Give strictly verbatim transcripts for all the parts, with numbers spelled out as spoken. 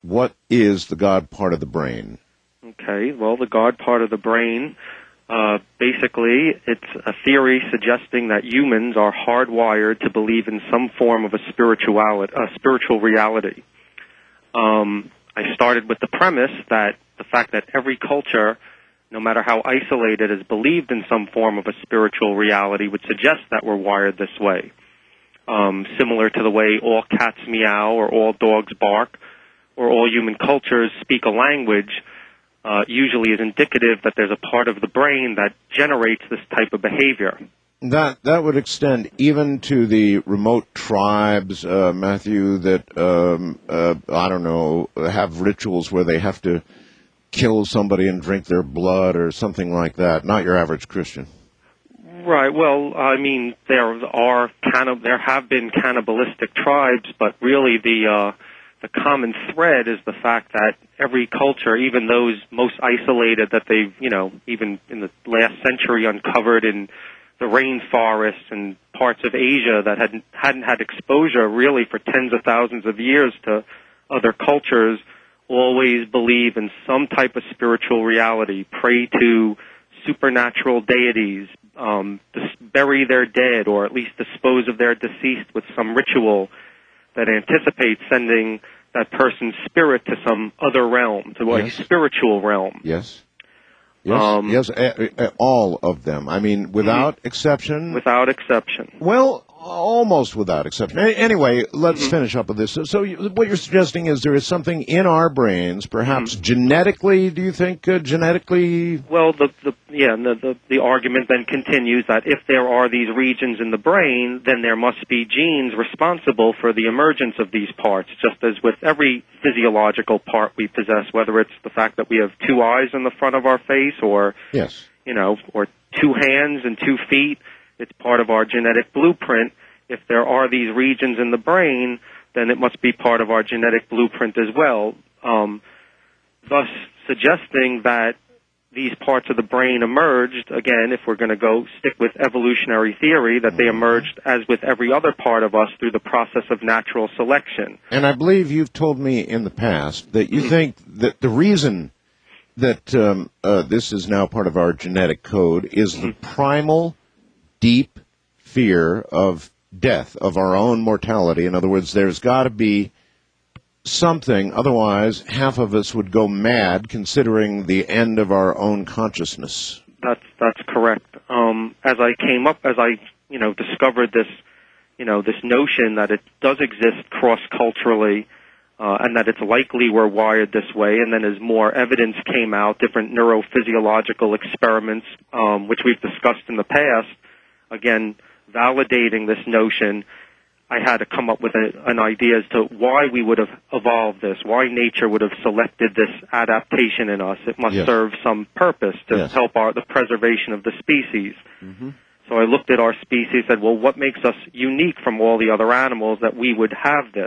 what is the God part of the brain? Okay, well, the God part of the brain, uh, basically, it's a theory suggesting that humans are hardwired to believe in some form of a spirituality, a spiritual reality. Um, I started with the premise that the fact that every culture, no matter how isolated, is believed in some form of a spiritual reality would suggest that we're wired this way. Um, similar to the way all cats meow or all dogs bark or all human cultures speak a language, uh, usually is indicative that there's a part of the brain that generates this type of behavior. That that would extend even to the remote tribes, uh, Matthew, that, um, uh, I don't know, have rituals where they have to kill somebody and drink their blood or something like that. Not your average Christian. Right. Well, I mean, there are cannib- there have been cannibalistic tribes, but really the uh, the common thread is the fact that every culture, even those most isolated that they've, you know, even in the last century uncovered in the rainforests and parts of Asia that hadn't hadn't had exposure really for tens of thousands of years to other cultures, always believe in some type of spiritual reality, pray to supernatural deities, um, dis- bury their dead, or at least dispose of their deceased with some ritual that anticipates sending that person's spirit to some other realm, to Yes. a spiritual realm. Yes. Yes, Um, yes, a, a, all of them. I mean, without mm-hmm. exception. Without exception. Well, almost without exception. A- Anyway, let's Mm-hmm. finish up with this. So, so you, what you're suggesting is there is something in our brains, perhaps Mm-hmm. genetically, do you think, uh, genetically? Well, the, the yeah, the, the the argument then continues that if there are these regions in the brain, then there must be genes responsible for the emergence of these parts, just as with every physiological part we possess, whether it's the fact that we have two eyes in the front of our face or, Yes. you know, or two hands and two feet. It's part of our genetic blueprint. If there are these regions in the brain, then it must be part of our genetic blueprint as well, um, thus suggesting that these parts of the brain emerged, again, if we're going to go stick with evolutionary theory, that they emerged as with every other part of us through the process of natural selection. And I believe you've told me in the past that you think that the reason that um, uh, this is now part of our genetic code is the primal, deep fear of death, of our own mortality. In other words, there's got to be something, otherwise half of us would go mad considering the end of our own consciousness. That's that's correct. Um, as I came up, as I you know discovered this, you know this notion that it does exist cross-culturally, uh, and that it's likely we're wired this way, and then as more evidence came out, different neurophysiological experiments, um, which we've discussed in the past, again validating this notion, I had to come up with a, an idea as to why we would have evolved this, why nature would have selected this adaptation in us. It must Yes. serve some purpose to Yes. help our, the preservation of the species. Mm-hmm. So I looked at our species and said, well, what makes us unique from all the other animals that we would have this?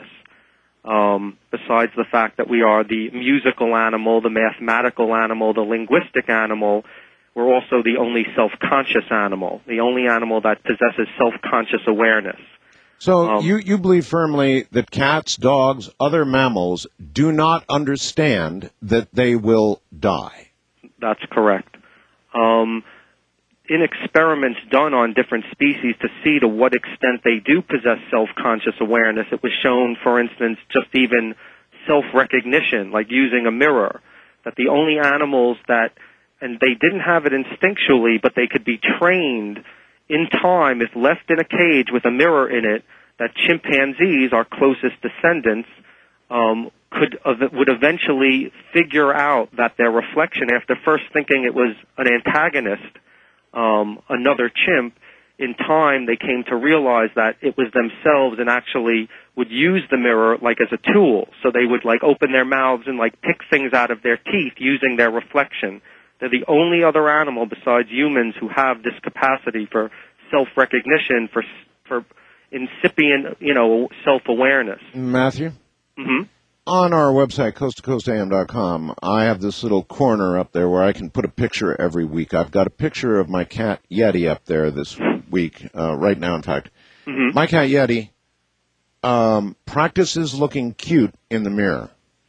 Um, besides the fact that we are the musical animal, the mathematical animal, the linguistic animal, we're also the only self-conscious animal, the only animal that possesses self-conscious awareness. So Um, you, you believe firmly that cats, dogs, other mammals do not understand that they will die. That's correct. Um, in experiments done on different species to see to what extent they do possess self-conscious awareness, it was shown, for instance, just even self-recognition, like using a mirror, that the only animals that, and they didn't have it instinctually, but they could be trained in time, if left in a cage with a mirror in it, that chimpanzees, our closest descendants, um, could uh, would eventually figure out that their reflection, after first thinking it was an antagonist, um, another chimp, in time they came to realize that it was themselves and actually would use the mirror like as a tool. So they would like open their mouths and like pick things out of their teeth using their reflection. They're the only other animal besides humans who have this capacity for self-recognition, for for incipient, you know, self-awareness. Matthew? Mm-hmm. On our website, coast to coast a m dot com, I have this little corner up there where I can put a picture every week. I've got a picture of my cat Yeti up there this week, uh, right now, in fact. Mm-hmm. My cat Yeti um, practices looking cute in the mirror.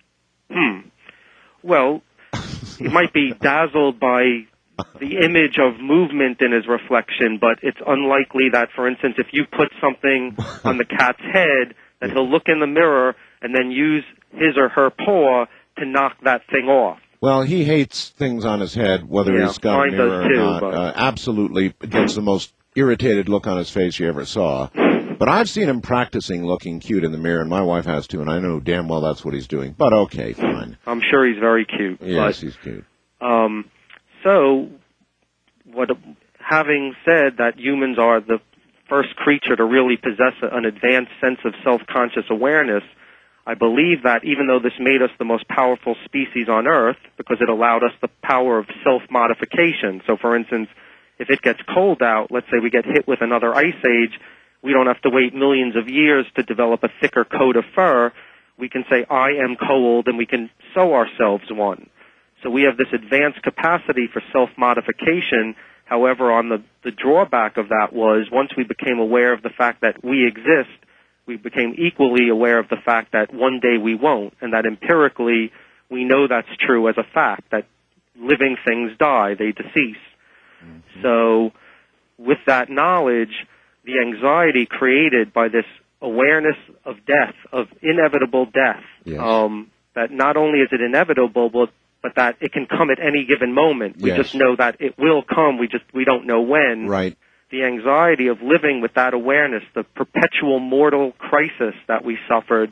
Hmm. Well, he might be dazzled by the image of movement in his reflection, but it's unlikely that, for instance, if you put something on the cat's head, that he'll look in the mirror and then use his or her paw to knock that thing off. Well, he hates things on his head, whether Yeah, he's got a mine does mirror or too, not. but- Uh, absolutely gets the most irritated look on his face you ever saw. But I've seen him practicing looking cute in the mirror, and my wife has too, and I know damn well that's what he's doing. But okay, fine. I'm sure he's very cute. Yes, but, he's cute. Um, so, what, having said that humans are the first creature to really possess an advanced sense of self-conscious awareness, I believe that even though this made us the most powerful species on Earth, because it allowed us the power of self-modification. So, for instance, if it gets cold out, let's say we get hit with another ice age, we don't have to wait millions of years to develop a thicker coat of fur. We can say, I am cold, and we can sew ourselves one. So we have this advanced capacity for self-modification. However, on the, the drawback of that was once we became aware of the fact that we exist, we became equally aware of the fact that one day we won't, and that empirically we know that's true as a fact, that living things die, they decease. Mm-hmm. So with that knowledge, the anxiety created by this awareness of death, of inevitable death, yes. um, that not only is it inevitable, but, but that it can come at any given moment. We yes. just know that it will come, we just we don't know when. Right. The anxiety of living with that awareness, the perpetual mortal crisis that we suffered,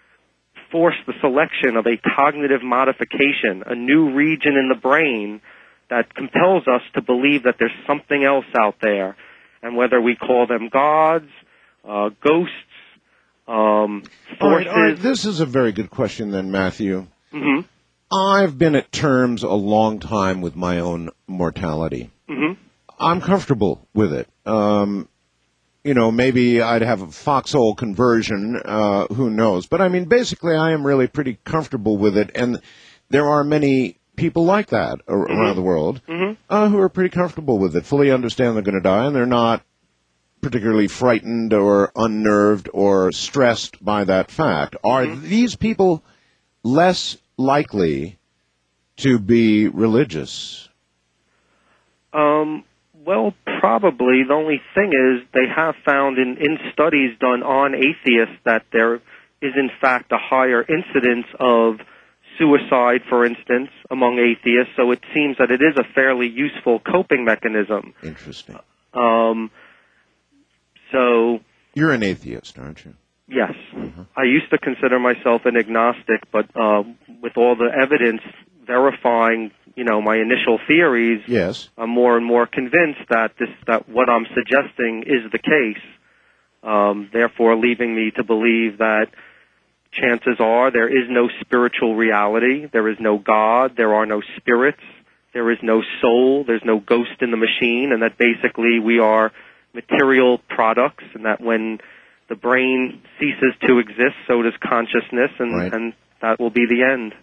forced the selection of a cognitive modification, a new region in the brain that compels us to believe that there's something else out there. And whether we call them gods, uh, ghosts, um, forces. All right, all right. This is a very good question then, Matthew. Mm-hmm. I've been at terms a long time with my own mortality. Mm-hmm. I'm comfortable with it. Um, you know, maybe I'd have a foxhole conversion, uh, who knows. But, I mean, basically I am really pretty comfortable with it. And there are many people like that ar- mm-hmm. around the world mm-hmm. uh, who are pretty comfortable with it, fully understand they're going to die, and they're not particularly frightened or unnerved or stressed by that fact. Are mm-hmm. these people less likely to be religious? Um, well, probably. The only thing is they have found in, in studies done on atheists that there is, in fact, a higher incidence of suicide, for instance, among atheists. So it seems that it is a fairly useful coping mechanism. Interesting. Um, so... You're an atheist, aren't you? Yes. Uh-huh. I used to consider myself an agnostic, but uh, with all the evidence verifying, you know, my initial theories, yes. I'm more and more convinced that this that what I'm suggesting is the case. Um, therefore, leaving me to believe that chances are there is no spiritual reality, there is no God, there are no spirits, there is no soul, there's no ghost in the machine, and that basically we are material products, and that when the brain ceases to exist, so does consciousness, and, right. and that will be the end.